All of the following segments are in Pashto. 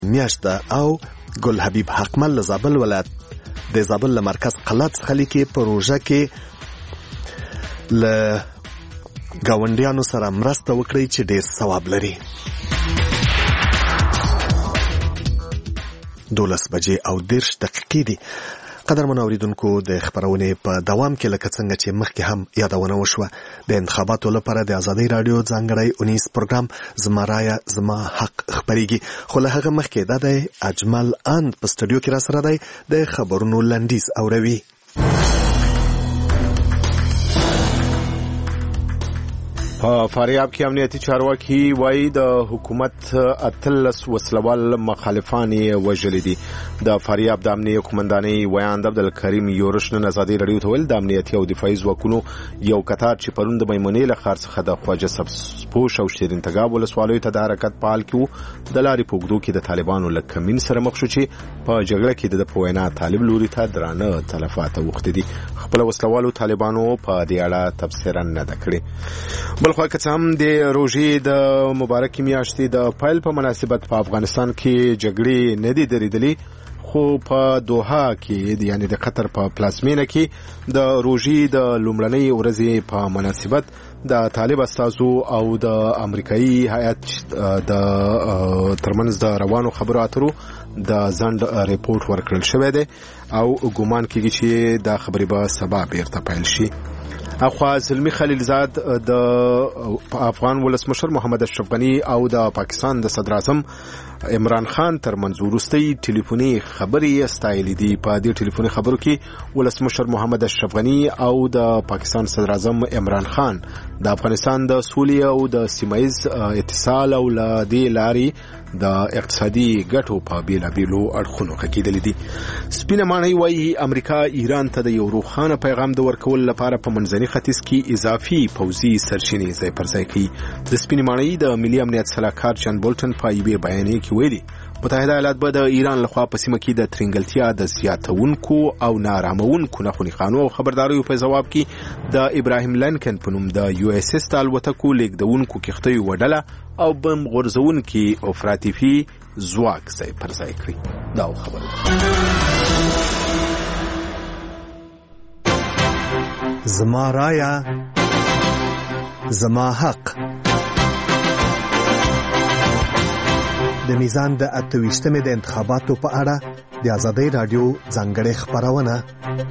میاشت ده او ګل حبیب حقمل له زابل ولایت د زابل له مرکز قلات څخه لیکي پروژه کې له ګاونډیانو سره مرسته وکړئ چې ډېر ثواب لري. 12:30 دي. قدرمن اوریدونکو د خبرونې په دوام کې لکه څنګه چې مخکې هم یادونه وشوه د انتخاباتو لپاره د آزادۍ رادیو ځانګړی اونیز پروګرام زما رایه زما حق خبرېږي. خو له هغه مخکې دا دی اجمل اند په سټوډیو کې را سره دی د خبرونو لنډیز اوروي. په فاریاب کې امنیتي چارواکي وایي د حکومت 13 وسلوال مخالفان وژلي دي. د فاریاب د امنیتي قومندانۍ ویاند عبدالکریم یورش نن آزادۍ رادیو ته ویل د امنیتي او دفاعي ځواکونو یو کتار چې پرون د میمونې له ښار څخه د خواجه سبزپوش او شیرین تګاب ولسوالیو ته د حرکت په حال کې و. د لارې په اوږدو کې د طالبانو له کمین سره مخ شو چې په جګړه کې د په وینا طالب لوري ته درانه تلفات اوښتي دي. خپل وسلوالو طالبانو په دې اړه تبصره نه ده کړې. بلخو که څه هم د روژې د مبارکې میاشتې د پیل په مناسبت په افغانستان کې جګړې نه دي درېدلې، خو په دوحه کې یعنی د قطر په پلازمینه کې د روژې د لومړنۍ ورځې په مناسبت د طالب استازو او د امریکایي هیئت د ترمنځ د روانو خبرو اترو د ځنډ ریپورت ورکړل شوی دی او ګومان کېږي چې دا خبرې به سبا بیرته پیل شي. اخوا زلمی خلیلزاد د افغان ولسمشر محمد اشرف غنی او د پاکستان د صدر اعظم عمران خان ترمنځ وروستۍ ټلیفوني خبرې ستایلې دي. په دې ټلیفوني خبرو کې ولسمشر محمد اشرف غنی او د پاکستان صدر اعظم عمران خان د افغانستان د سولې او د سیمایز اتصال او د لارې د اقتصادي ګټو په بیلابیلو اړخونو کېدلې دي. سپینه ماڼۍ وایي امریکا ایران ته د یو روښانه پیغام د ورکول لپاره په منځني ختیځ کې اضافي پوځي سرچینې ځای پر ځای کوي. د سپینې ماڼۍ د ملي امنیت سلاکار جان بولټن په یوې بیانیه کې ویلي متحده ایالات به د ایران لخوا په سیمه کې د ترنګلتیا د زیاتونکو او نارامونکو نخونیخانو او خبرداریو په جواب کې د ابراهیم لینکن په نوم د یو اس اس د الوتکو لیږدونکو کښتیو وډله او بم غورځونکي افراطي ځواک ځای پر ځای کړي. دا خبره زما رایه زما حق. د میزان د 28مې د انتخاباتو په اړه د آزادۍ رادیو ځانګړې خبرونه.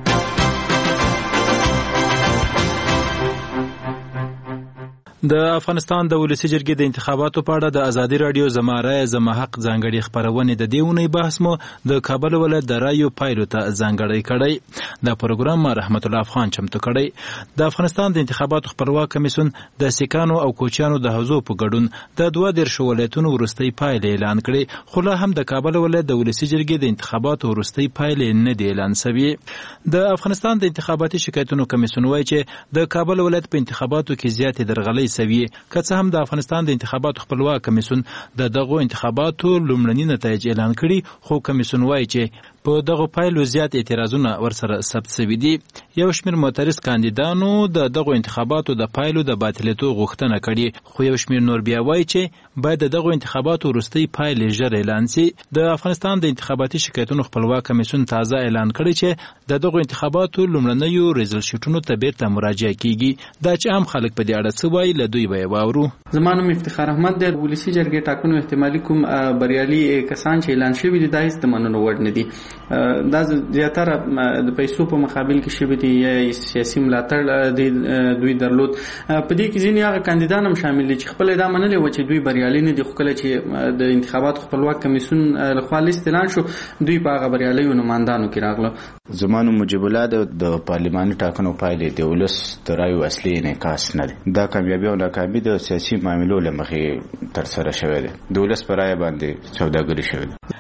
د افغانستان د ولسی جرګې د انتخاباتو په اړه د آزادۍ رادیو زما رایه زما حق ځانګړي خبرونه د دیونی بحث مو د کابل ولایت د رایو پایلو ته ځانګړی کړی. دا پروګرام رحمت الله افغان چمتو کړی. د افغانستان د انتخاباتو خبرواک کمیسیون د سیکانو او کوچیانو د حوزو په ګډون د 12 ولایتونو وروستۍ پایلې اعلان کړي، خو لا هم د کابل ولایت د ولسی جرګې د انتخاباتو وروستۍ پایلې نه دي اعلان شوي. د افغانستان د انتخاباتي شکایتونو کمیسیون وایي چې د کابل ولایت په انتخاباتو کې زیاتې درغلۍ سوي، که څه هم د افغانستان د انتخاباتو خپلواک کمیسیون د دغو انتخاباتو لومړني نتایج اعلان کړي، خو کمیسیون وایي چې په دغه پایلو زیات اعتراضونه ورسره ثبت شوي دي. یو شمېر معترض کاندیدانو د دغو انتخاباتو د پایلو د باطلېدو غوښتنه کړې، خو یو شمېر نور بیا وایي چې باید د دغو انتخاباتو وروستۍ پایلې ژر اعلان شي. د افغانستان د انتخاباتي شکایتونو خپلواک کمیسیون تازه اعلان کړی چې د دغو انتخاباتو لومړنیو ریزلټ شیټونو ته بیرته مراجعه کیږي. دا چې عام خلک په دې اړه څه وایي له دوی به واورو. زما نوم افتخار احمد دی. ولسی جرګې ټاکنو احتمالي کوم بریالي کسان چې اعلان شوي دي دا هیڅ د منلو وړ نه دي. دا زیاتره د پیسو په مقابل کې شوي دي یا سیاسي ملاتړ دوی درلود. په دې کې ځینې هغه کاندیدان هم شامل دي چې خپل دا منلې و چې دوی بریالي نه دي، خو کله چې د انتخاباتو خپلواک کمیسیون لخوا لیست اعلان شو دوی په هغه بریالیو نمایندانو کې راغله. زما نوم مجیب الله د پارلماني ټاکنو پایلې د ولس د رایو اصلي انعکاس نه دی. دا کامیابي او ناکامي د سیاسي معاملو له مخې ترسره شوې ده. د ولس پر رایه باندې سوداګري شوې ده.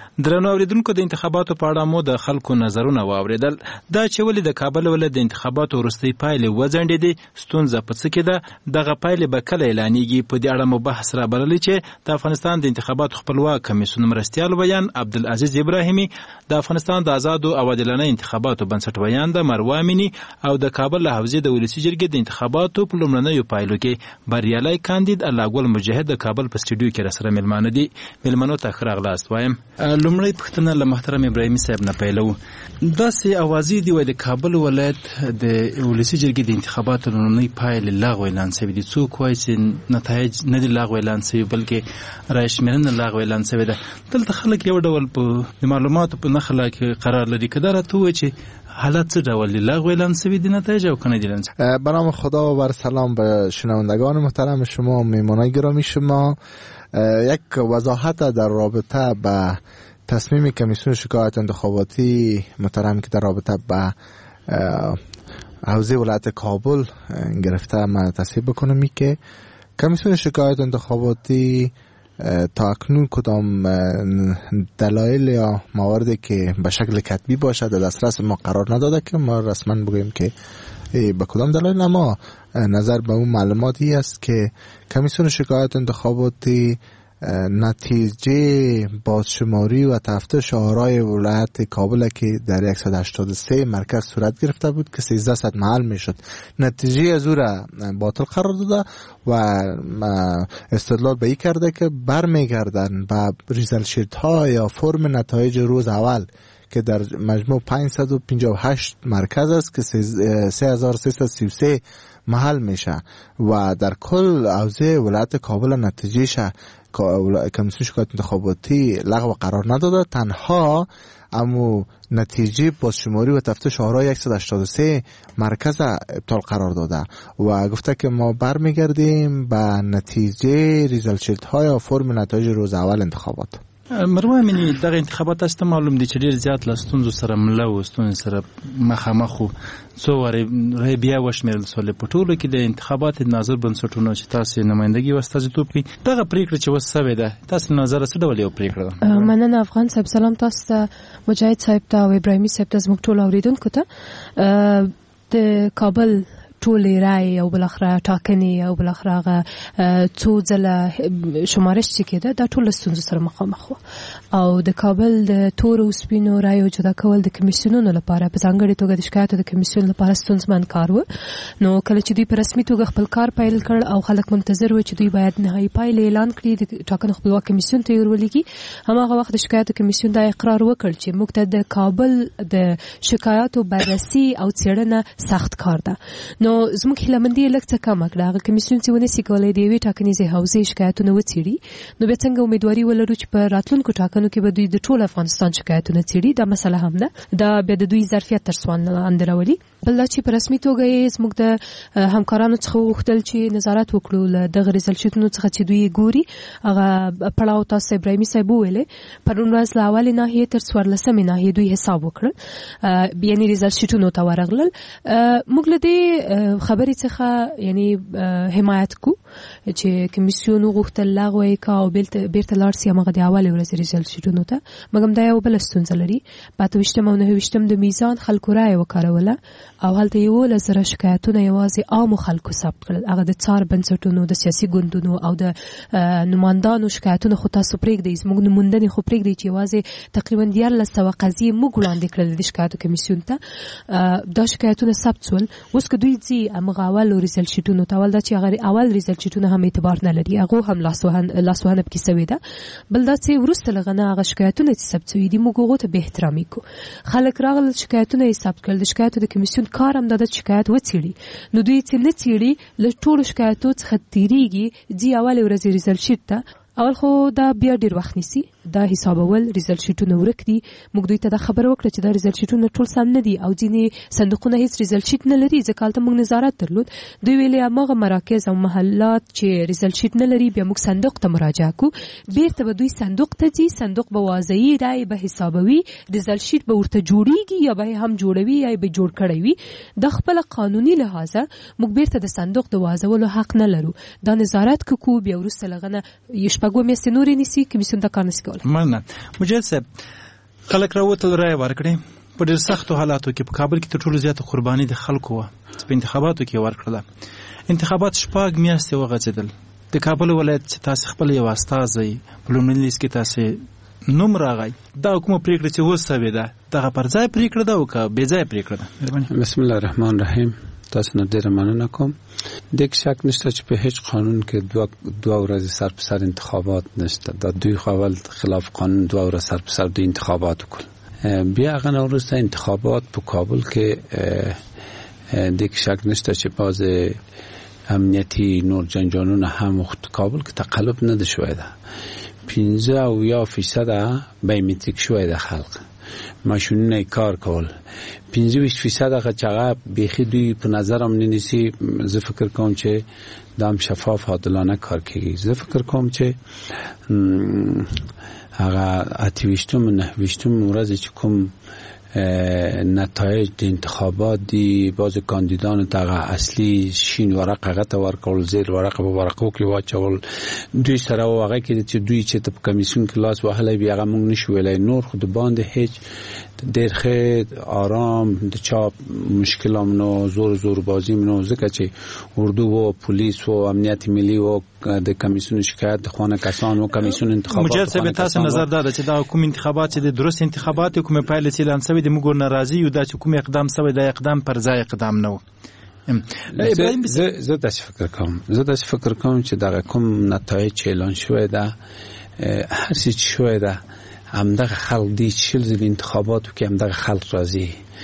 درنو اوریدونکو د انتخاباتو په اړه مو د خلکو نظرونه واوریدل. دا چې ولې د کابل ولایت د انتخاباتو وروستۍ پایلې وځنډېدې، ستونزه په څه کې ده، دغه پایلې به کله اعلانېږي؟ په دې اړه مو بحث رابللی چې د افغانستان د انتخاباتو خپلواک کمیسیون مرستیال ویان عبدالعزیز ابراهیمي، د افغانستان د آزادو او عادلانه انتخاباتو بنسټ ویان د مروه امینی او د کابل له حوزې د ولسي جرګې د انتخاباتو په لومړنیو پایلو کې بریالی کاندید الله ګل مجاهد د کابل په سټوډیو کې راسره مېلمانه دي. مېلمنو ته ښه راغلاست وایم. لومړی پوښتنه له محترم ابراهیمي صاحب نه پیلو. داسې اوازې دي وایي د کابل ولایت د ولسي جرګې د انتخاباتو لومړنۍ پایلې لغوه اعلان شوي دي. څوک وایي چې نتایج نه دي لغوه اعلان شوي بلکې رایې شمېرنه لغوه اعلان شوې ده. دلته خلک یو ډول په معلوماتو په نښه کې قرار لري. که دا راته ووایي چې حالت چه ډول دی، لغو اعلان شوی دی نتایج او کنه دیدن؟ به نام خدا و بر سلام به شنوندگان محترم شما، میهمانان گرامی شما. یک وضاحت در رابطه به تصمیم کمیسیون شکایت انتخاباتی محترم که در رابطه به حوزه ولایت کابل گرفته من تصحیح بکنم که کمیسیون شکایت انتخاباتی تا اکنون کدام دلایل یا مواردی که به شکل کتبی باشه در دسترس ما قرار نداده که ما رسما بگوییم که به کدام دلایل. اما نظر به اون معلوماتی است که کمیسیون شکایت انتخاباتی نتیجه بازشماری و تفتیش آرای ولایت کابل که در 183 مرکز صورت گرفته بود که 1300 محل میشد، نتیجه از او را باطل قرار داده و استدلال به این کرده که برمیگردن به ریزل شیت ها یا فرم نتایج روز اول که در مجموع 558 مرکز است که 3333 محل میشه و در کل حوزه ولایت کابل نتیجهش کمیسیون شکایت انتخاباتی لغو قرار نداده. تنها امو نتیجه بازشماری و تفتیش آرای 183 مرکز ابطال قرار داده و گفته که ما برمیگردیم به نتیجه ریزلت شیت های و فرم نتایج روز اول انتخابات. مروه امینی، دغه انتخابات است معلوم دي چې ډیر زیات له ستونزو سره مله و، ستونزو سره مخامخ و. څو وارې بیا وشمېرل سول په ټولو کې د انتخابات ناظر بنسټونو چې تاسو نمائندګي واستازیتوب کوي. دغه پریکړه چې وس سوې ده، تاسو نظر څه ډول یو پریکړه ده؟ مننه افغان صاحب. سلام تاسو ته، مجاهد صاحب ته او ابراهیمي صاحب ته، زموږ ټول اوریدونکو ته. د کابل ټولې رای او بلخره ټاکنې او بلخره هغه څو ځله شمارش چې کېده دا ټول ستونزو سره مخامخ و او د کابل د تور او سپینو رایو جدا کول د کمیسیونونو لپاره په ځانګړې توګه د شکایاتو د کمیسیون لپاره ستونزمن کار و. نو کله چې دوی په رسمي توګه خپل کار پیل کړ او خلک منتظر و چې دوی باید نهایي پایلې اعلان کړي د ټاکنو خپلواک کمیسیون ته ورولېږي، هماغه وخت د شکایاتو کمیسیون دا اقرار وکړ چې موږ ته د کابل د شکایاتو بررسي او څېړنه سخت کار ده. نو زموږ هیلهمندي لږ څه کمه کړه. هغه کمیسیون چې ونسي کولی د یوې ټاکنیزې حوزې شکایتونه وڅېړي، نو بیا څنګه امیدواري ولرو چې په راتلونکو ټاکنو کې به دوی د ټول افغانستان شکایتونه څېړي؟ دا مسله هم ده، دا بیا د دوی ظرفیت تر سوال لاندې راولي. بل دا چې په رسمي توګه یې زموږ د همکارانو څخه وغوښتل چې نظارت وکړو له دغه ریزلټ شیټونو څخه چې دوی ګوري. هغه پړاو تاسو ابراهیمي صاحب وویلې، پرون ورځ له اولې ناحیې تر 14مې ناحیې دوی حساب وکړل، یعنې ریزلټ شیټونو ته ورغلل. موږ له دې خبرې څخه یعنی حمایت کو چې کمیسیون وغوښتل لغوه یې کا او بیرته لاړ سي هغه د اولې ورځې ریزلټ شیټونو ته. مګم دا یو بل ستونزه لري. په 28 او 29 د میزان خلکو رایه وکاروله او هلته یو لزر شکایتونه یوازې عام خلکو ثبت کړل. هغه د څار بنسټونو، د سیاسي ګوندونو او د نمائندانو شکایتونه خو تاسو پرېږدئ، زموږ نموندنې خو پرېږدئ چې یوازې تقریبا 1400 قضیې موږ وړاندې کړل د شکایتو کمیسیون ته. دا شکایتونه ثبت شول. اوس که دوی ځي همغه اول ریزلټ شیټونو ته، اول دا چې هغه اول ریزلټ شیټونه هم اعتبار نه لري، هغه هم لاسوهنه پکې سوې ده. بل دا چې وروسته له هغه هغه شکایتونه چې ثبت شوي دي موږ هغو ته به احترامي کوو. خلک راغلل شکایتونه یې ثبت کړل، د شکایتو د کمیسیون کار هم دا ده چې شکایت وڅېړي. نو دوی چې نه څېړي، له ټولو شکایتو څخه تېرېږي، ځي اولې ورځې ریزلټ شیټ ته. اول خو دا بیا ډیر وخت نیسي، دا حسابول ریزلټ شیټونه ورک دي. موږ دوی ته دا خبره وکړه چې دا ریزلټ شیټونه ټول سم نه دي او ځینې صندوقونه هیڅ ریزلټ شیټ نه لري، ځکه هلته موږ نظارت درلود. دوی ویلې هماغه مراکز او محلات چې ریزلټ شیټ نه لري بیا موږ صندوق ته مراجعه کوو. بیرته به دوی صندوق ته ځي، صندوق به واضحي رایې به حسابوي، ریزلټ شیټ به ورته جوړیږي یا به هم جوړوي یا به جوړ کړی وي. د خپل قانوني لحاظه موږ بیرته د صندوق د واضحولو حق نه لرو. دا نظارت کوو، بیا وروسته لغنه شپږو میاشتې نورې نیسي، کمیسیون دا کار نشي کولی. مننه. مجید صاحب، خلک راوتل رای ورکړي په ډېر سختو حالاتو کې. په کابل کې تر ټولو زیاته قرباني د خلکو وه چې په انتخاباتو کې ورکړله. انتخابات 4 میاشتې وغځېدل. د کابل ولایت چې تاسې خپل یو استازی په لومړي لیست کې تاسې نوم راغی، دا کومه پریکړه چې اوس شوې ده دغه پر ځای پریکړه ده او که بې ځای پریکړه ده؟ بسم الله الرحمن الرحیم. تاسو نه ډېره مننه کوم. د شک نشته چې په هیڅ قانون کې دوه ورځې سر په سر انتخابات نشته. دا دوی خپل خلاف قانون 2 ورځې سر په سر د انتخابات وکړ. بیا هغه وروسته انتخابات په کابل کې د شک نشته چې باز امنیتی نور جنجالونه هم کابل کې تقلب نه شوی ده. 50% بایومتریک شوی ده. خلق ماشینونه کار کول 25% هغه چې هغه بیخي دوی په نظرم ننیسی. زه فکر کوم چې دام شفاف عادلانه کار کوي. زه فکر کوم چې هغه 28 ورځ چې کوم نتایج د انتخابات دی باز کاندیدان دغه اصلي شین ورق هغه ته ورکول، زیر ورق په ورقو کې واچول. دوی سره واغې کې چې دوی چې په کمیسیون کې لاس وهلای بیا هغه مونږ نشو ویلای. نور خود باندې هیڅ ډېر ښه آرام د چاپ مشکلامونو زور بازی منو ځکه چې اردو و پولیس و امنیت ملی و د کمیسیون شکایت د خانه کسان و کمیسیون انتخابات. مجرد به تاسو نظر داده چې دا کوم انتخابات چې د درست انتخابات کوم پایله اعلان شوی د موږ ناراضي یو د کوم اقدام شوی د اقدام پر ځای اقدام نه و. زه داسې فکر کوم چې دا کوم نتایج اعلان شوی ده هر څه شوی ده همدغه خلک دی چې انتخاباتو کې همدغه خلک راضي.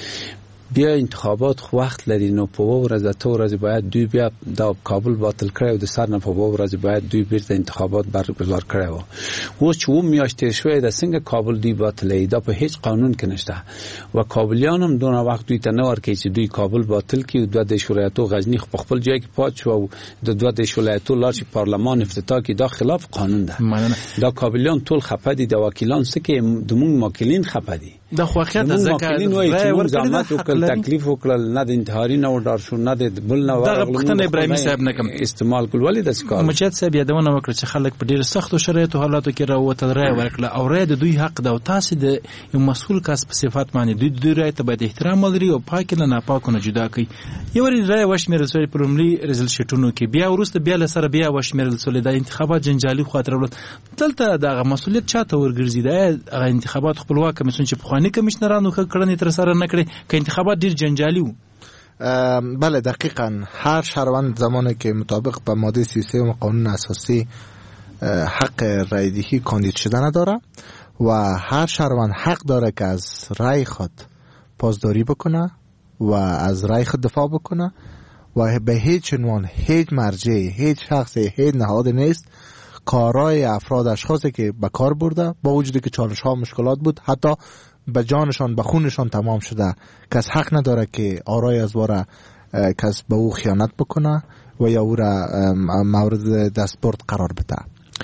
بیا انتخابات خو وخت لري نو په ورځ باید دوی بیا د کابل باطل کړي او د سر نه په ورځ باید دوی بیرته انتخابات برگزار کړي وو. اوس چې میاشتې شوی د څنګه کابل دی باطلې دا په هیڅ قانون کې نشته و کابلیان هم دونه وخت دوی ته نه ورکړي چې دوی کابل باطل کړي او د شورایتو غزنی په خپل ځای کې پات شو او د شورایتو لارشي پارلمان افتتاح کې دا خلاف قانون ده. دا کابلیان ټول خپه دي، د وکیلان سکه د مونږ ماکلین خپه دي. د خوخیت ځکه زحمت وکړل تکلیف وکړل نه د انتحاري نه وډار شو نه د بل نه ورغلو. دا پښتنه ابراهیمي صاحب نه کوم استعمال کول ولې د سکار مجید صاحب یادونه وکړه چې خلک په ډیر سختو شرایطو حالاتو کې راوته رای ورکړه او رای د دوی حق ده او تاسو د یو مسؤل کس په صفات باندې دوی رای ته باید احترام ولري او پاک نه ناپاک نه جدا کوي. یو رای وشمیرل شوی په لومړي رزل شټونو کې بیا ورسته بیا لسره بیا وشمیرل شوی د انتخابات جنجالي خاطر ولت دلته دغه مسؤلیت چاته ورګرځي د انتخابات خپلواک کمیسیون چې په خواني کمشنرانو کړنې تر سره نه کړي که انتخابات ډیر جنجالي وو. بله دقیقاً هر شهروند زمانی که مطابق به ماده 33 قانون اساسی حق رای دهی کاندید شدن داره و هر شهروند حق داره که از رای خود پاسداری بکنه و از رای خود دفاع بکنه و به هیچ عنوان هیچ مرجع هیچ شخص هیچ نهاد نیست کارای افراد اشخاصی که به کار برده با وجودی که چالش ها مشکلات بود حتی به جانشان به خونشان تمام شده کس حق نداره که آرای از واره کس به او خیانت بکنه و یا او را مورد دستبرد قرار بده.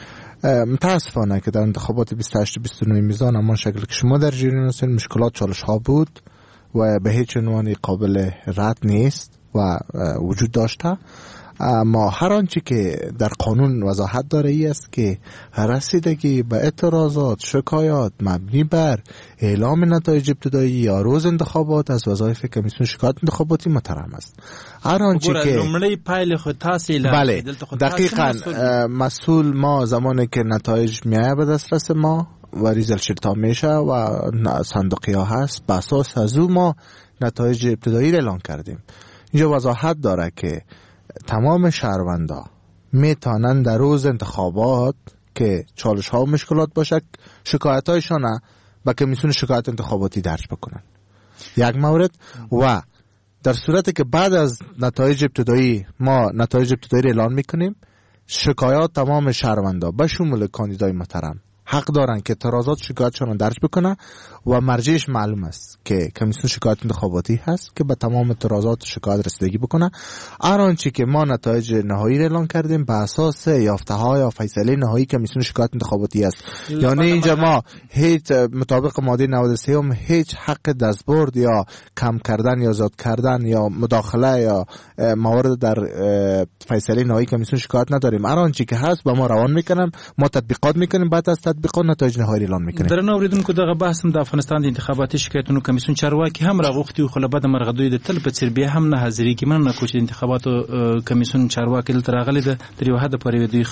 متاسفانه که در انتخابات 28-29 میزان اما شکل که شما در جریان هستید مشکلات چالش ها بود و به هیچ عنوان قابل رد نیست و وجود داشته. اما هر آنچه که در قانون وضاحت داره ای است که رسیدگی به اعتراضات شکایات مبنی بر اعلام نتایج ابتدایی یا روز انتخابات از وظایف کمیسیون شکایت انتخاباتی محترم است. هر آنچه که لومړی پایله خو تاسو بله دقیقاً مسئول ما زمانی که نتایج میایه به دسترس ما و ریزل شرطا میشه و صندوقی ها هست به اساس از او ما نتایج ابتدایی اعلان کردیم. اینجا وضاحت داره که تمام شهروندا میتونن در روز انتخابات که چالش ها و مشکلات باشه شکایت هایشان به کمیسیون شکایت انتخاباتی درج بکنن. یک مورد و در صورتی که بعد از نتایج ابتدایی ما نتایج ابتدایی اعلان میکنیم شکایات تمام شهروندا به شمول کاندیدای محترم حق دارن که اعتراضات شکایتشون درج بکنن و مرجعش معلوم است که کمیسیون شکایت انتخاباتی هست که به تمام اعتراضات شکایت رسیدگی بکنه. هر آنچه که ما نتایج نهایی را اعلان کردیم به اساس یافته ها یا فیصله نهایی کمیسیون شکایت انتخاباتی است. یعنی اینجا ما هیچ مطابق ماده 93 هم هیچ حق دستبرد یا کم کردن یا زیاد کردن یا مداخله یا موارد در فیصله نهایی کمیسیون شکایت نداریم. هر آنچه که هست با ما روان میکنن ما تطبیقات میکنیم بعد از تطبیق به قانون نتایج نهایی اعلام میکنیم. درنو اوریدونکو دغه بحث د افغانستان د انتخاباتي شکایتونو کمیسیون چارواکي هم راغوښتي خو له بده مرغه دوی د تل په څیر بیا هم نه حاضرې کې مننه کوي چې انتخاباتو کمیسیون چارواکي دلته راغلي د یو حد پورې دوی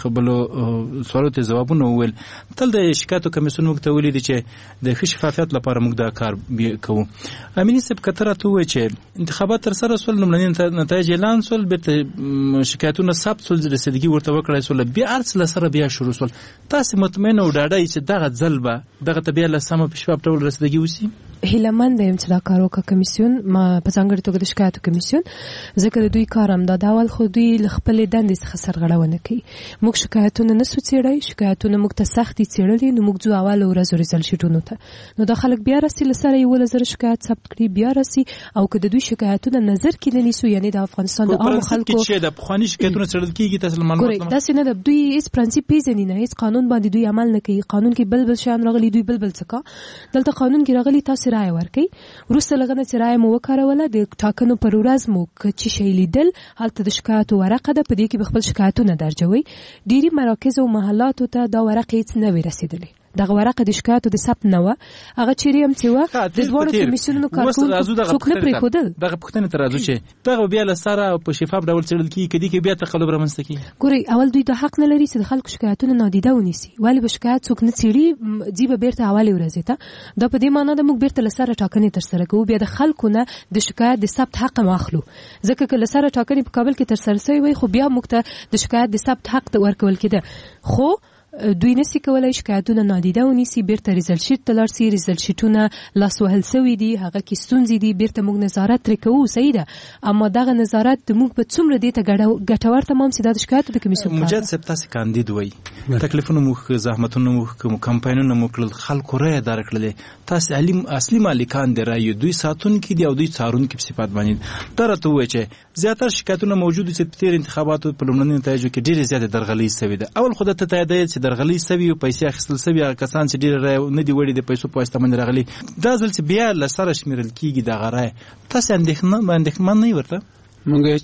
خپل سوالو ته ځوابونه وویل. تل د شکایتو کمیسیون موږ ته ویلي دي چې د ښه شفافیت لپاره موږ دا کار کوو. امینی صاحب کتره ته وایي چې انتخابات تر سره سول لومړني نتایج اعلان سول بیرته شکایتونه ثبت سول رسیدګي ورته وکړای سول بیا ارسل سره بیا شروع سول. تاسو مطمئن او ډاډه چې دغه ځلبه دغه طبيعه لسمه په شفاف ډول رسیدګي وسی؟ هیلمند یم چې دا کار وکړه کمیسیون ما په څنګه توګه د شکایتو کمیسیون ځکه دوی کارم دا ډول خو دوی خپل دندې څخه سرغړونه کوي. موږ شکایتونه نه سوڅېړای شکایتونه موږ ته سختي څېړلې نو موږ ځو اول ورځ ریزل شیټونو ته نو دا خلک بیا راسي لسره یو لزر شکایت ثبت کړي بیا راسي او که د دوی شکایتونه نظر کې نه نیسو یعنی د افغانستان د عام خلکو چې د بخوانی شکایتونه څېړل کیږي تاسو معلومات دا څنګه د دوی هیڅ پرنسپ پیژني نه هیڅ قانون باندې دوی عمل نه کوي. قانون کې بل شان راغلي دوی بل څه دلته قانون کې راغلي تاسو رائے ورکړئ ورسته لغنه چې رائے مو وکړوله د ټاکنو پر ورځ مو چې شی لیدل هلته د شکایت ورقه ده په دې کې خپل شکایتونه درجوي. ډيري مراکز او محلات ته دا ورقه هیڅ نه ورسېدلې دغه ورقه د شکایتو د ثبت نه و هغه چیرې هم چې و د دوه کمیسیونونو کارکون څوک نه پرې خودل دغه پښتنه تر راځو چې دغه بیا له سره په شفاف ډول څېړل کیږي کدي کې بیا تقلب رامنځته کیږي. ګوري اول دوی د حق نه لري چې د خلکو شکایتونه نادیده ونیسي ولی به شکایت څوک نه څېړي جیبه بیرته حواله ورځي ته دا په دې معنی ده موږ بیرته له سره ټاکنې تر سره کوو بیا د خلکو نه د شکایت د ثبت حق ماخلو ځکه که له سره ټاکنې په کابل کې تر سره شوی وي خو بیا موږ ته د شکایت د ثبت حق ورکول کېده خو دوی نسی کولای شکایتونه نادیده ونیسي بیرته ریزلټ شیټ ته لاړ سي ریزلټ شیټونه لاس وهل سوي دي هغه کې ستونزې دي بیرته موږ نظارت ترې کوو صحیح ده اما دغه نظارت د موږ په څومره دې ته ګټور تمام سي د شکایتو د کمیسیون مجد صاحب تاسو کاندید وای تکلیفونه مو زحمتونه مو کمپاینونه مو کړل خلکو رای دار کړل تاسو علم اصلي مالکان دی رای دوی ساتون کې دی او دوی څارون کې په صفات باندې درته وای چې زیاتره شکایتونه موجود دي چې په تیر انتخاباتو په لومړني نتایجو کې ډېر زیات درغلي سوي ده اول خو د تایید چې درغلي سوي او پیسې اخیستل سوي کسان چې ډېر نه دی وړي د پیسو په استعمال راغلي دا ځل چې بیا لسره شمیرل کیږي د غره تاسو اندېښمن نه ورته موږ هیڅ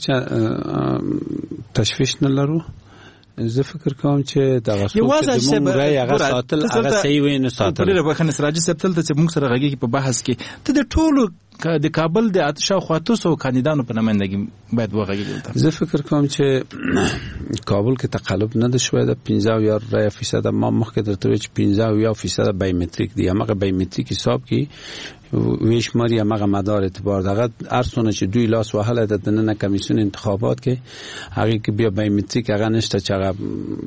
تشویش نه لرو. زه فکر کوم چې دا غوښتل چې موږ رای هغه ساتل هغه صحیح وي نه ساتل. په لري بخنه سراج صاحب تل چې موږ سره غږی په بحث کې ته د ټولو د کابل د اتشا خاطوسو کاندیدانو په نمائندګي باید وغږیږي. زه فکر کوم چې کابل کې تقلب نه ده شوی د 50% ما مخکې درته وی چې 50% بایومټریک دی هغه بایومټریک حساب کې ویشماری هغه مدار اعتبار دغه ارسونه چې دوی لاس وهله د دننه کمیسیون انتخابات کې هغه کې بیا بایومټریک هغه نشته چې هغه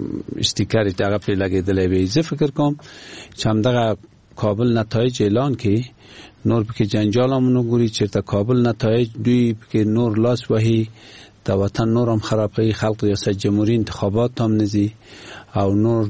استیکر هغه په لګیدلې وي. زه فکر کوم چې همدغه کابل نتایج اعلان کې نور پکې جنجال هم نو ګوري چې ته کابل نتایج دوی پکې نور لاس وهي د وطن نور هم خرابوي خلق ریاست جمهوریت انتخابات هم نزي او نور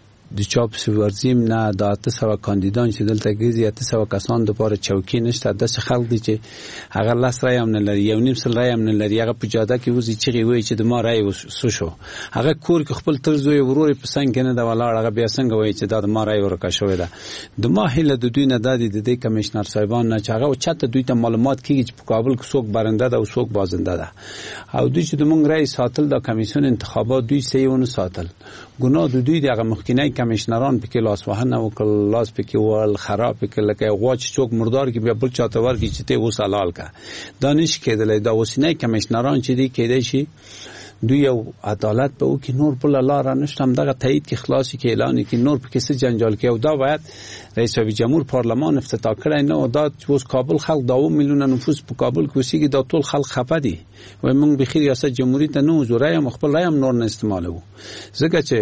د چاپ سوورزیم نه د 800 کاندیدان چې دلته کېږي 800 کسان د پاره چوکۍ نشته د خلک دي چې هغه لاس رای هم نه لري یو نیم سل رای هم نه لري هغه په جاده کې وځي چې وایي چې د ما رای وسو شو هغه کور کې خپل ترزوی ورور په څنګه کې نه دا ولاړ هغه بیا څنګه وایي چې دا د ما رای ورکا شوې ده د ما هله د دوی نه د دې کمشنر صاحبان نه چې هغه چاته دوی ته معلومات کیږي چې په کابل کې څوک برنده ده او څوک بازنده ده او دوی چې د مونږ رای ساتل د کمیسیون انتخابات دوی سیونه ساتل ګناه د دوی دغه مخکینی کمیشنران پکې لاس وهنه وکړ لاس پکې ول خراب پکې لکه غواچ څوک مردار کې بیا بل چاته ورګي چې ته وسالال کا دانش کېدل دا وسینه کمیشنران چې دی کېدای شي دوی یو عدالت به او کې نور په لار نشته هم دغه تایید کې خلاصي کې اعلان کې نور په کیسه جنجال کې او دا باید رئیس جمهور پارلمان افتتاح کړي نه او دا اوس کابل خلک 2 میلیون نفوس په کابل کې وسیږي دا ټول خلک خپه دي و موږ به خیر ریاست جمهوریت نه زورای مخبل رایم نور نه استعمالو ځکه چې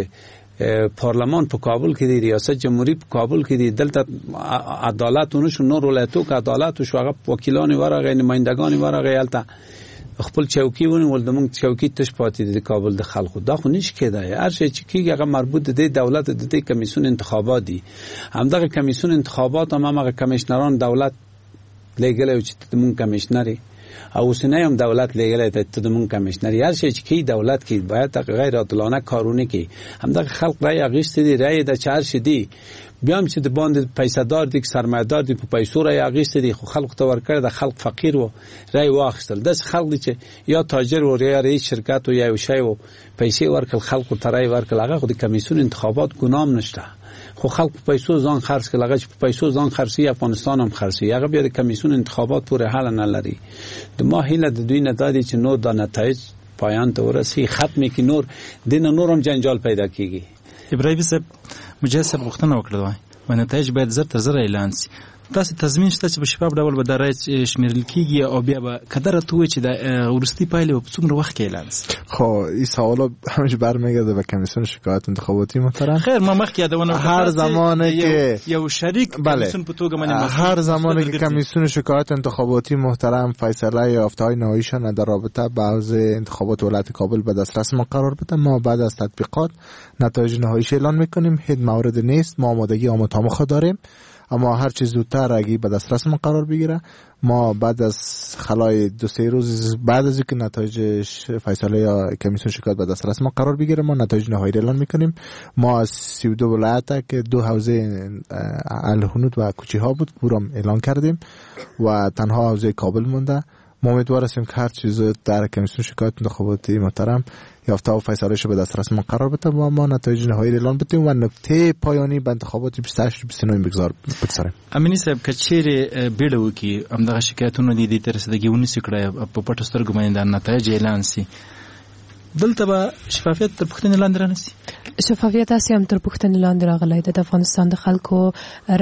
پارلمان په کابل کې دی ریاست جمهوریت په کابل کې دی دلته عدالت ونشو نور ولایتو کې عدالت شو هغه وکیلان ورغه نمائندگان ورغه یالته خپل چوکۍ ونیول د موږ چوکۍ تش پاتې د کابل د خلکو دا خو نش کېدای هر شي چې کیږي هغه مربوط د دولت د کمیسیون انتخابات دي همدغه کمیسیون انتخابات هم هغه کمیشنران دولت لګلې چې د موږ کمیشنري او اوسنی هم دولت لګلې ته د موږ کمیشنري هر شي چې کی دولت کې باید غیر عادلانه کارونه کوي همدغه خلک رای اغیست دي رای د چار شي دي بیا هم چې د باندې پیسې دار دي سرمایه‌دار دي په پیسو رای اغیست دي خو خلک ته ورکړه د خلک فقیر و رای واخیستل د خلک دي چې یا تاجر و یا رئیس شرکت و یا یو شی و پیسې ورکړل خلکو ته رای ورکړل هغه د کمیسیون انتخابات ګنام نشته خو خلک په پیسو ځان خرڅ کړي، هغه چې په پیسو ځان خرڅي افغانستان هم خرڅي، هغه بیا د کمیسیون انتخابات پورې حل نه لري. د ما هیله د دوی نه دا دی چې نور د نتایج پایان ته ورسي، ختم کې نور دین نور هم جنجال پیدا کیږي. ابراهیم صاحب مجاهد صاحب غوښتنه وکړه و نتایج باید زر تر زر اعلان شي. تاسو تضمین شته چې په شفاف ډول به د رایې شمیرل کیږي او بیا به قدر ته وي چې د ورستي پایلې په څومره وخت کې اعلان شي؟ خو این سوالا همش برمیگرده به کمیسیون شکایت انتخاباتی محترم. خیر ما مخکې یادونه هر زمانی که یو شریک کمیسیون په توګه باندې هر زمانی که کمیسیون شکایت انتخاباتی محترم فیصله یافته‌های نهاییشان در رابطه با حوزه انتخابات ولایت کابل به دسترس ما قرار بده، ما بعد از تطبیقات نتایج نهاییش اعلان میکنیم. هیچ مورد نیست، ما آمادگی آموخته داریم، اما هر چیز زودتر اگه به دسترس ما قرار بگیره ما بعد از خلای 2-3 روز بعد از اینکه نتایج فیصله یا کمیسیون شکایت به دسترس ما قرار بگیره ما نتایج نهایی اعلان میکنیم. ما از 32 ولایت که 2 حوزه الهنود و کوچی ها بود برام اعلان کردیم و تنها حوزه کابل مونده. ما امیدوار هستیم که هر چیز در کمیسیون شکایت انتخاباتی محترم یافته و فیصله‌اش به دسترس ما قرار بده و ما نتایج نهایی اعلان بدیم و نقطه پایانی به انتخابات 28-29 بگذاریم. امینی صاحب کچېره بیړه وکي همدغه شکایتونه دي تر رسیدګي ونیسي کړه په پټو سترګو باندې د نتایج اعلان سي، دلته به شفافیت تر پوښتنې لاندې رانسي. شفافیت اسی هم تر پوښتنې لاندې راغلی د افغانستان د خلکو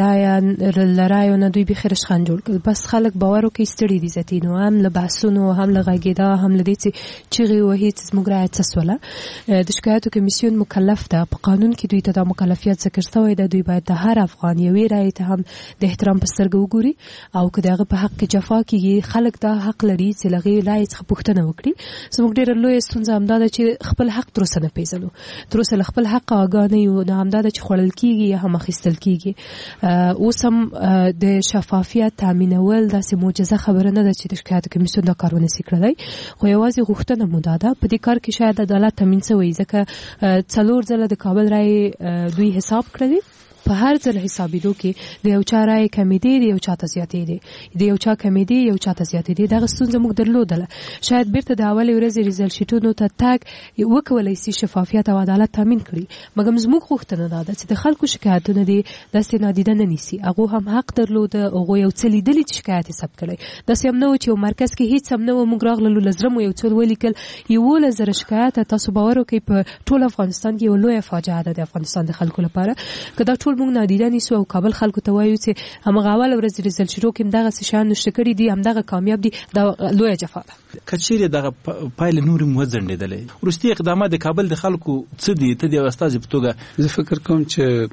رایو نه دوی بخیر شخن جوړ کړ، بس خلک باور وکړي ستړي دي ځتینو هم له بحثونو هم له غږېدا هم له دې چې چغې وهي چې زموږ رایه څه سوله. د شکایتو کمیسیون مکلف ده، په قانون کې دوی ته دا مکلفیت ذکر شوی ده، دوی باید د هر افغان یوې رایې ته هم د احترام په سترګه وګوري او که د هغه په حق کې جفا کېږي خلک دا حق لري چې له هغې رایې څخه پوښتنه وکړي. زموږ ډېره لویه ستونزه همدا ده چې خپل حق تر اوسه نه پیژنو، تر اوسه له خپل حق آګاه نه یو، نه همدا ده چې خوړل کېږي یا هم اخیستل کېږي. اوس هم د شفافیت تامینول داسې معجزه خبره نه ده چې د شکایت کمیسیون دا کار ونسي کړلی، خو یوازې غوښتنه مو دا ده په دې کار کې شاید عدالت تامین شوی ځکه 4 ځله د کابل رایې دوی حساب کړی، په هر ځل حسابېدو کې د یو چا رایې کمې دي، د یو چا ته زیاتې دي، د یو چا کمې دي، یو چا ته زیاتې دي. دغه ستونزه موږ درلودله. شاید بیرته د اولې ورځې ریزلټ شیټونو ته تګ وکولی سي شفافیت او عدالت تامین کړي، مګر زموږ غوښتنه دا ده چې د خلکو شکایتونه دي داسې نادیده نه نیسي. هغو هم حق درلوده، هغوی یو څه لیدلي چې شکایت یې ثبت کړی، داسې هم نه و چې یو مرکز کې هېڅ هم نه و، موږ راغللو له زړه مو یو څه ولیکل. 11,000 شکایته تاسو باور وکړئ په ټول افغانستان کې یو لویه فاجعه ده د افغانستان د خلکو لپاره. که دا ټول موږ نادیده نیسو او کابل خلکو ته وایو چې همغه اول ورځ ریزلټ شروع کې همدغسې شیان نشته کړي دي، همدغه کامیاب دي، دا لویه جفا ده. که چیرې دغه پایلې نورې هم وځنډېدلی، وروستي اقدامات د کابل د خلکو څه دي؟ ته د یو استازي په توګه زه فکر کوم چې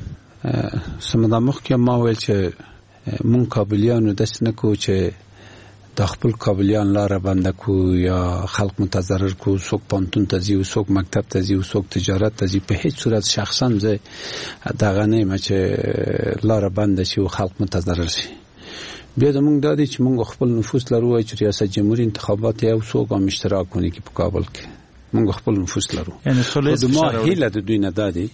سمدا مخکې ما ویل چې مونږ کابلیانو داسې نه کوو چې د خپل کابلیان لاره بنده کو یا خلق متضرر کو، څوک پانتون ته ځي، څوک مکتب ته ځي، څوک تجارت ته ځي. په هیڅ صورت شخصا زه دغه نه یم چې لاره بنده شي او خلق متضرر شي. بیا زمونږ دا دی چې مونږ خپل نفوس لرو چې ریاست جمهوری انتخابات یو څوک هم اشتراک ونی کې په کابل کې مونږ خپل نفوس لرو. یعنی د ما هیله د دوی نه دا دی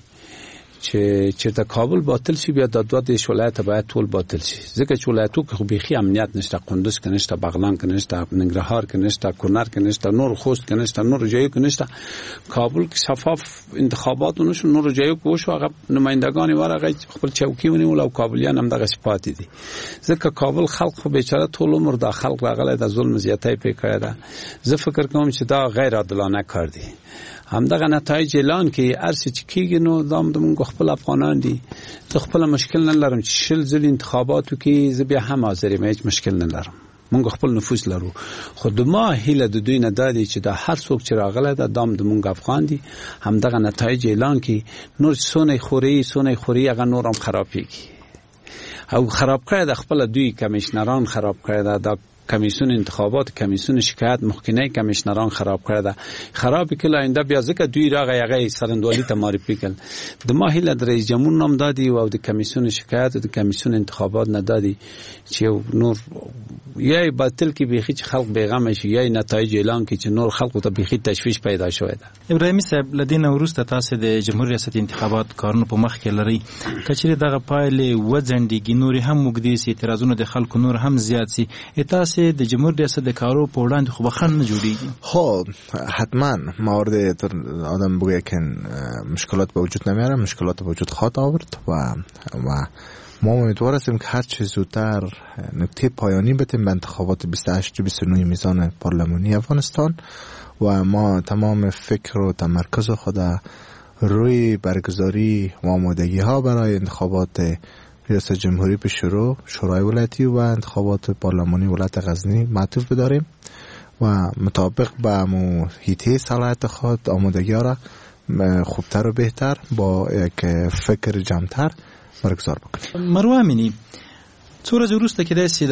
چې د کابل باطل شي بیا د دوه دیش ولایت باید ټول باطل شي، ځکه چې ولایتو کې خو بیخي امنیت نشته، قندوز کې نشته، بغلان کې نشته، ننګرهار کې نشته، کونړ کې نشته، نور خوست کې نشته، نور جایو کې نشته. کابل کې شفاف انتخابات ونشو، نور جایو کې وشو، هغه نمائندگان ورغه خپل چوکۍ ونیول او کابلیان هم دغه صفات دي. ځکه کابل خلک خو بیچاره ټول عمر د خلک راغله د ظلم زیاتې پې کړی ده. زه فکر کوم چې دا غیر عادلانه کار دی. همدغه نتایج اعلان کې ارسه چې کېږي نو دام د موږ خپل افغانان دي. زه خپل مشکل نه لرم چې 20 ځل انتخاباتو کې زه بیا هم حاضر یم، هیڅ مشکل نه لرم. موږ خپل نفوس لرو، خو د ما هیله د دوی نه دا دی چې د هر څوک چې راغلی ده دام د موږ افغان دي. همدغه نتایج اعلان کې نور سونه خوري هغه نور هم خرابېږي او خراب کړی د خپل دوی کمیشنران خراب کړی ده. کمیسیون انتخابات، کمیسیون شکایت مخکنی کمیشنران خراب کړی ده. خراب کله آینده بیا ځکه دوی راغی هغه سرندوالي ته معرفي کړل. د ما هیله د رئیس جمهور نام دادی او د کمیسیون شکایت او د کمیسیون انتخابات نه دادی چې نور یا باطل کې بیخي چې خلک بیغمه شي یا نتایج اعلان کې چې نور خلکو ته بیخي تشویش پیدا شوی ده. ابراهیمي صاحب لدین وروسته تاسو د جمهوریت ریاست انتخابات کارونه په مخ کې لري، کچېرې دغه پایلې وځنډېږي نور هم موږ دې اعتراضونه د خلکو نور هم زیات سي، تاسو تاسې د جمهور ریاست د کارو په وړاندې خو بخښنه نه جوړیږي. خب حتما موارد آدم بگه که مشکلات به وجود نمیاره، مشکلات به وجود خواهد آورد و ما امیدوار هستیم که هر چه زودتر نکته پایانی بتیم به انتخابات 28 و 29 میزان پارلمانی افغانستان و ما تمام فکر و تمرکز خود روی برگزاری و آمادگی ها برای انتخابات ریاست جمهوری به شورای ولایتی و انتخابات پارلمانی ولایت غزنی معطوف بداریم و مطابق با هیته صلاحیت خود آمادگی ها را خوبتر و بهتر با یک فکر جمعتر برگزار بکنیم. مروه امینی څو ورځې وروسته کېدای شي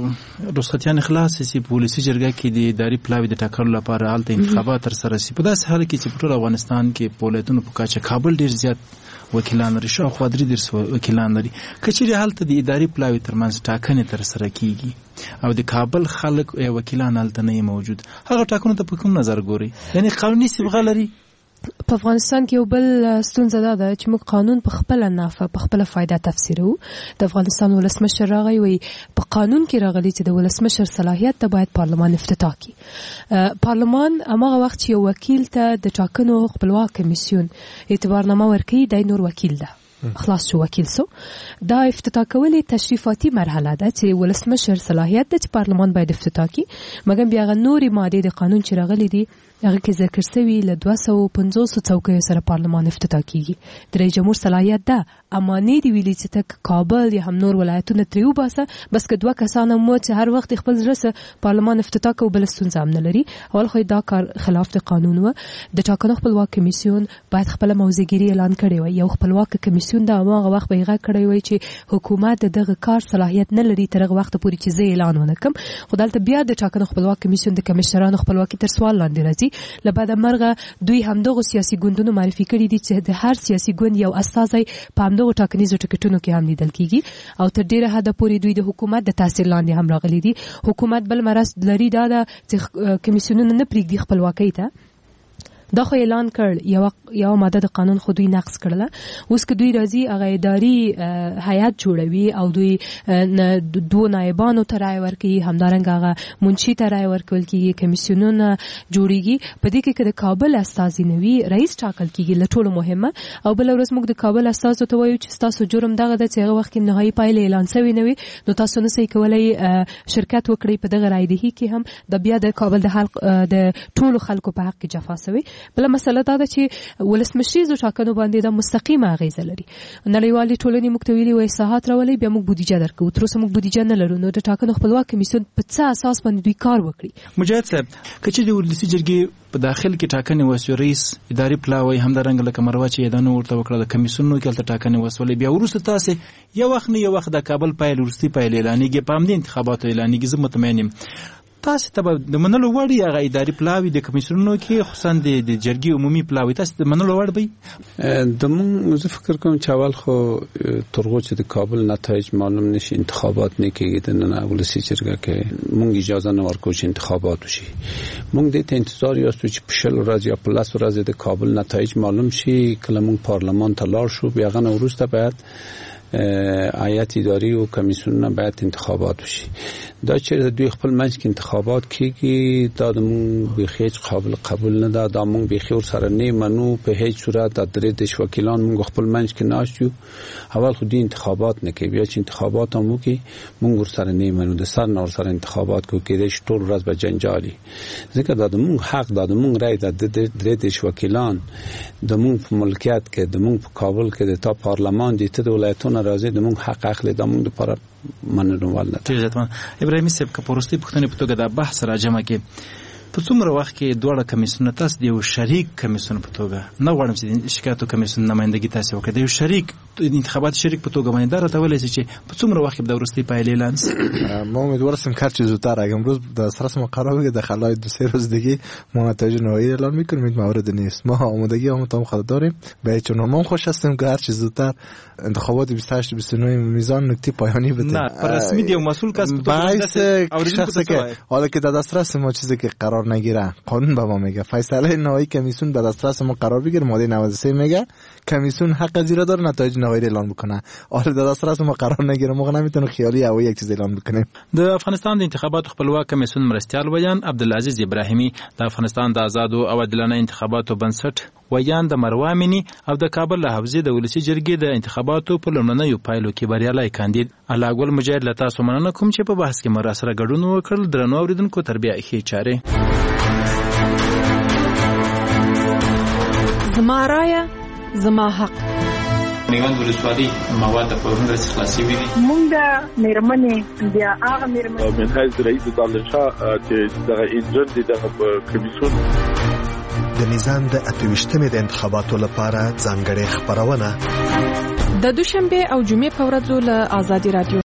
د رخصتیانې خلاصې شي په ولسي جرګه کې د اداري پلاوي د ټاکلو لپاره هلته انتخابات ترسره شي. په داسې حال کې چې په ټول افغانستان کې په ولایتونو په کچه کابل ډېر زیات وکیلان لري، شاوخوا 3 وکیلان لري. که چیرې هلته د اداري پلاوي ترمنځ ټاکنې ترسره کیږي او د کابل خلک وکیلان هلته نه موجود، هغه ټاکنو ته په کوم نظر ګوري؟ یعنی قانوني صبغه لري؟ په افغانستان کې یو بل ستونزه ده چې موږ قانون په خپل نافع په خپل فائدہ تفسیرو. د افغانستان ولسمشر راغی وي په قانون کې راغلی چې د ولسمشر صلاحیت ته باید پارلمان افتتاح کړي. پارلمان هغه وخت چې یو وکیل ته د ټاکنو خپلواک کمیسیون اعتبارنامه ورکړي د نور وکیل ده خلاص شو وکیل سو. دا افتتاح کولې تشریفاتي مرحله ده چې ولسمشر صلاحیت ده چې پارلمان باید افتتاح کړي، مګر بیا نورې ماده د قانون چې راغلي دي هغه کې ذکر شوی له 250 څوکیو سره پارلمان افتتاح کیږي. د رئیس جمهور صلاحیت ده اماني دی ویلي چې تک کابل یا هم نور ولایتونه تریو باسه بس که 2 کسان مو چې هر وخت خپل زړه پارلمان افتتاح کو بل ستونزه هم نه لري. اول خو دا کار خلاف د قانون و. د ټاکنو خپلواک کمیسیون باید خپل موضوعګری اعلان کړي وي. یو خپلواک کمیسیون دا هغه وخت به یې کړی وي چې حکومت دغه کار صلاحیت نه لري تر هغه وخت پورې چې زه اعلان ونکم. خو دلته بیا د ټاکنو خپلواک کمیسیون د کمشنرانو خپلواکي تر سوال لاندې راځي. لبعد مرغه دوی همدغه سیاسي ګوندونو معرفي کړي دي چې د هر سیاسي ګوند یو استازی په همدغه ټاکنیزو ټکټونو کې هم لیدل کیږي او تر ډیره حد پورې دوی د حکومت د تاثیر لاندې هم راغلي دي. حکومت بل مرز لري دا چې کمیسیونونه نه پریږدي خپلواکۍ ته. دا خو اعلان کړ یو ماده د قانون خو دوی نقض کړله. اوس که دوی راځي هغه اداري هیئت جوړوي او دوی 2 نایبانو ته رای ورکوي، همدارنګه هغه منشي ته رای ورکول کیږي، کمیسیونونه جوړیږي. په دې کې که د کابل استازي نه وي رئیس ټاکل کیږي له ټولو مهمه. او بل ورځ موږ د کابل استازو ته وایو چې تاسو جرم دغه د چې هغه وخت کې نهایي پایله اعلان شوی نه وي نو تاسو نه سئ کولای شرکت وکړئ په دغه رایدهي کې هم د بیا د کابل د حق د ټولو خلکو په حق کې جفا شوی. بل مسله دا ده چې ولسمشریزو ټاکنو باندې د مستقیمه اغیزه لري. نړیوالې ټولنې موږ ته ویلي وای اصلاحات راولي بیا موږ بودیجه درکو. تر اوسه موږ بودیجه نه لرو نو د ټاکنو خپلواک کمیسیون په څه اساس باندې دوی کار وکړي. مجاهد صاحب که چې د ولسي جرګې په داخل کې ټاکنې وسو رئیس اداري پلاوی همدارنګه لکه مروه چې یادونه ورته وکړه د کمیسیونونو کې ټاکنې وسولې بیا وروسته تاسو یو وخت نه یو وخت د کابل پایل ورستي پایل اعلانېږي په همدې انتخاباتو اعلانېږي. زه مطمئن یم تاسو ته د منلو وړ هغه اداري پلاوی د کمیسیونونو کې خصوصا د جرګې عمومي پلاوی تاسو د منلو وړ به د مونږ زه فکر کوم چې اول خو ترغو چې د کابل نتایج معلوم نشي انتخابات نه کېږي د نن ولسي جرګه کې مونږ اجازه نه ورکو چې انتخابات وشي. مونږ د انتظار یاستو چې په 10 ورځې یا په 10 ورځې د کابل نتایج معلوم شي. کله مونږ پارلمان ته لاړ شو بیا غن وروسته باید هیئت اداري او کمیسیونونه باید انتخابات وشي. دا چې دوی خپل منځ کې انتخابات کیږي دا د مونږ به هیڅ قابل قبول نه ده. دا مونږ به خیر سره نه منو په هیڅ صورت. د درې د وکیلان مونږ خپل منځ کې ناشتو اول خو دې انتخابات نه کوي بیا چې انتخابات هم وکي مونږ سره نه منو د سر نور سره انتخابات کو کېدې ټول ورځ به جنجالي. ځکه دا د مونږ حق دا د مونږ رائے د درې د وکیلان د مونږ په ملکیت کې د مونږ په کابل کې د تا پارلمان دي ته د ولایتونو راځي د مونږ حق اخلي د مونږ لپاره مننه ولنه. ابراهیمي صاحب که پروستي پښتنې په توګه د بحث راجمه کې په څومره وخت کې دوړه کمیسیون تاسو د یو شریک کمیسیون په توګه نه غواړم چې شکایتو کمیسیون نمائندګي تاسو وکړئ د یو شریک انتخابات شریک په توګه باندې درته ولې چې په څومره وخت کې د ورستي پایلې اعلان ما امیدوار هستم که هر چه زودتر اگه امروز در رسم قرار بگه داخل 2-3 روز دیگه ما نتایج نهایی اعلان میکنیم. موارد نیست ما آمادگی هم تمام خود داریم به چون ما خوش هستیم که هر چه زودتر انتخابات 28 29 میزان نکته پایانی بده. نه پر رسمی دی مسئول کس باعث شخصی که حالا که در دسترس ما چیزی که قرار قرار نگیره قانون به ما میگه فیصله نهایی کمیسیون به دسترس ما قرار بگیره. ماده 93 میگه کمیسیون حق زیرا داره نتایج نهایی اعلان بکنه. آره در دسترس ما قرار نگیره موقع نمیتونه خیالی او یک چیز اعلان بکنه. د افغانستان د انتخاباتو خپلواک کمیسیون مرستیال ویان عبدالعزیز ابراهیمی د افغانستان د آزاد او عادلانه انتخاباتو بنسټ ویان د مروامینی او د کابل له حوزې د ولسی جرګې د انتخاباتو په لومړنیو پایلو کې بریالي کاندید علاګل مجاهد له تاسو مننه کوم چې په بحث کې مر سره ګډون وکړل. درنو اوریدونکو تربیه ښې چاره زما رایه زما حق. میوند ولسوالۍ مواد په ورنډه خلاصي وي. مونږ د میرمنې بیا هغه میرمنې من حیث رئیس دانشا چې دغه انجن دي د کمیسیون د میزان د 28مې د انتخاباتو لپاره ځانګړې خبرونه د دوشنبه او جمعې په ورځو له آزادي رادیو